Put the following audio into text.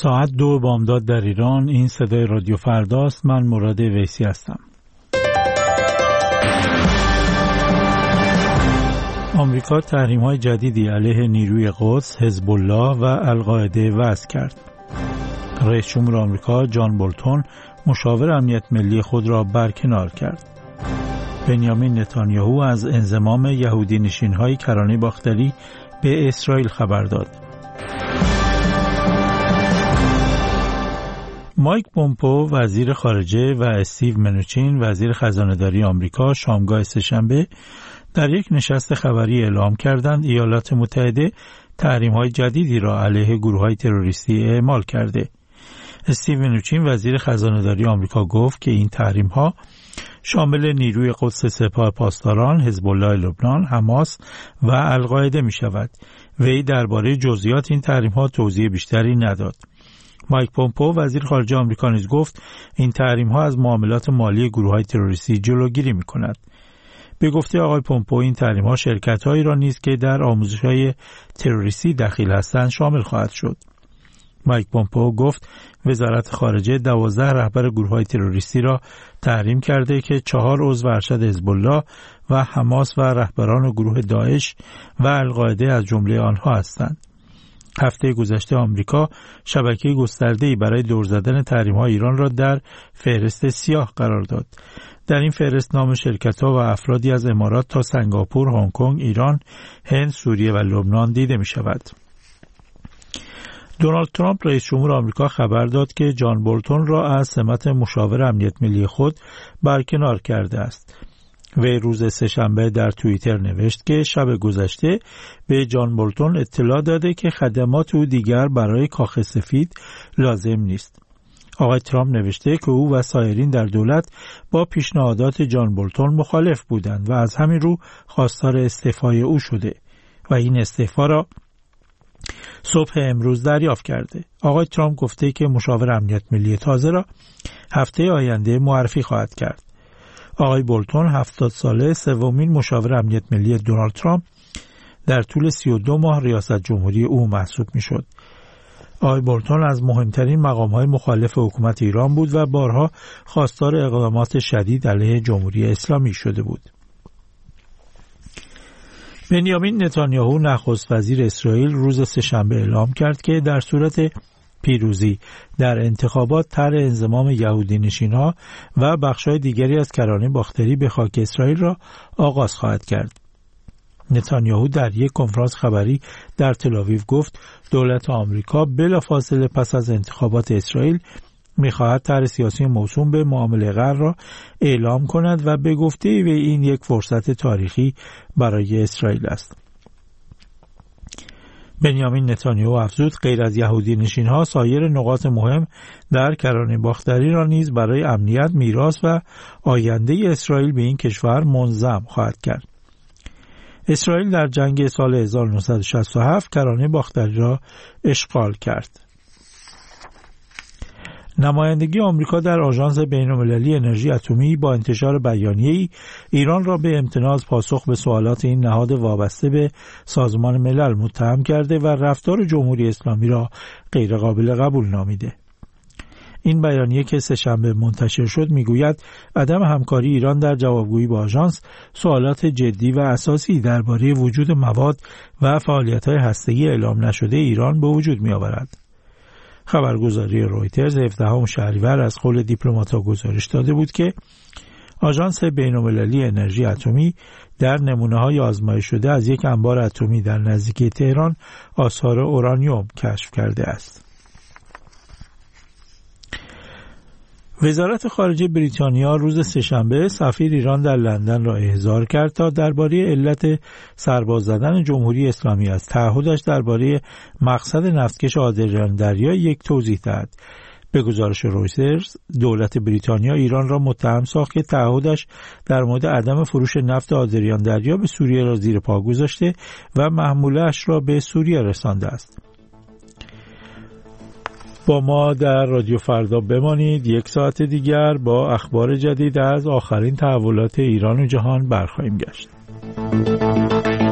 ساعت 2 بامداد در ایران. این صدای رادیو فرداست. من مراد ویسی هستم. آمریکا تحریم‌های جدیدی علیه نیروی قدس، حزب الله و القاعده وضع کرد. رئیس جمهور آمریکا جان بولتون مشاور امنیت ملی خود را برکنار کرد. بنیامین نتانیاهو از انضمام یهودی نشین‌های کرانه باختری به اسرائیل خبر داد. مایک پومپئو وزیر خارجه و استیو منوچین وزیر خزانه‌داری آمریکا شامگاه سه‌شنبه در یک نشست خبری اعلام کردند ایالات متحده تحریم‌های جدیدی را علیه گروه‌های تروریستی اعمال کرده. استیو منوچین وزیر خزانه‌داری آمریکا گفت که این تحریم‌ها شامل نیروی قدس سپاه پاسداران، حزب الله لبنان، حماس و القاعده می‌شود. وی درباره جزئیات این تحریم‌ها توضیح بیشتری نداد. مایک پومپئو وزیر خارجه آمریکا نیز گفت این تحریم‌ها از معاملات مالی گروه‌های تروریستی جلوگیری می‌کند. به گفته آقای پومپئو این تحریم‌ها شرکت‌هایی را نیز که در آموزش‌های تروریستی دخیل هستند شامل خواهد شد. مایک پومپئو گفت وزارت خارجه 12 رهبر گروه‌های تروریستی را تحریم کرده که 4 عضو ارشد حزب الله و حماس و رهبران گروه داعش و القاعده از جمله آنها هستند. هفته گذشته آمریکا شبکه گسترده‌ای برای دور زدن تحریم‌های ایران را در فهرست سیاه قرار داد. در این فهرست نام شرکت‌ها و افرادی از امارات تا سنگاپور، هنگ کنگ، ایران، هند، سوریه و لبنان دیده می‌شود. دونالد ترامپ رئیس جمهور آمریکا خبر داد که جان بولتون را از سمت مشاور امنیت ملی خود برکنار کرده است. وی روز سه‌شنبه در توییتر نوشت که شب گذشته به جان بولتون اطلاع داده که خدمات او دیگر برای کاخ سفید لازم نیست. آقای ترامپ نوشته که او و سایرین در دولت با پیشنهادات جان بولتون مخالف بودند و از همین رو خواستار استعفای او شده و این استعفا را صبح امروز دریافت کرده. آقای ترامپ گفته که مشاور امنیت ملی تازه را هفته آینده معرفی خواهد کرد. آقای بولتون 70 ساله سومین مشاور امنیت ملی دونالد ترامپ در طول 32 ماه ریاست جمهوری او محسوب می شد. آقای بولتون از مهمترین مقام‌های مخالف حکومت ایران بود و بارها خواستار اقدامات شدید علیه جمهوری اسلامی شده بود. بنیامین نتانیاهو نخست وزیر اسرائیل روز سه‌شنبه اعلام کرد که در صورت پیروزی در انتخابات طرح انضمام یهودی نشین‌ها و بخش‌های دیگری از کرانه باختری به خاک اسرائیل را آغاز خواهد کرد. نتانیاهو در یک کنفرانس خبری در تل‌آویو گفت دولت آمریکا بلافاصله پس از انتخابات اسرائیل می‌خواهد طرح سیاسی موسوم به معامله غر را اعلام کند و به گفته وی این یک فرصت تاریخی برای اسرائیل است. بنیامین نتانیاهو افزود غیر از یهودی نشین‌ها سایر نقاط مهم در کرانه باختری را نیز برای امنیت، میراث و آینده اسرائیل به این کشور منضم خواهد کرد. اسرائیل در جنگ سال 1967 کرانه باختری را اشغال کرد. نمایندگی آمریکا در آژانس بین‌المللی انرژی اتمی با انتشار بیانیه‌ای ایران را به امتناع از پاسخ به سوالات این نهاد وابسته به سازمان ملل متهم کرده و رفتار جمهوری اسلامی را غیرقابل قبول نامیده. این بیانیه که سه‌شنبه منتشر شد میگوید عدم همکاری ایران در جوابگویی با آژانس سوالات جدی و اساسی درباره وجود مواد و فعالیت‌های هسته‌ای اعلام نشده ایران به وجود می‌آورد. خبرگزاری رویترز 17 شهریور از قول دیپلمات‌ها گزارش داده بود که آژانس بین‌المللی انرژی اتمی در نمونه‌های آزمایش شده از یک انبار اتمی در نزدیکی تهران آثار اورانیوم کشف کرده است. وزارت خارجه بریتانیا روز سه‌شنبه سفیر ایران در لندن را احضار کرد تا درباره علت سرباز زدن جمهوری اسلامی از تعهدش درباره مقصد نفتکش آدریان دریا یک توضیح دهد. به گزارش رویترز دولت بریتانیا ایران را متهم ساخت که تعهدش در مورد عدم فروش نفت آدریان دریا به سوریه را زیر پا گذاشته و محموله‌اش را به سوریه رسانده است. با ما در رادیو فردا بمانید. یک ساعت دیگر با اخبار جدید از آخرین تحولات ایران و جهان برخواهیم گشت.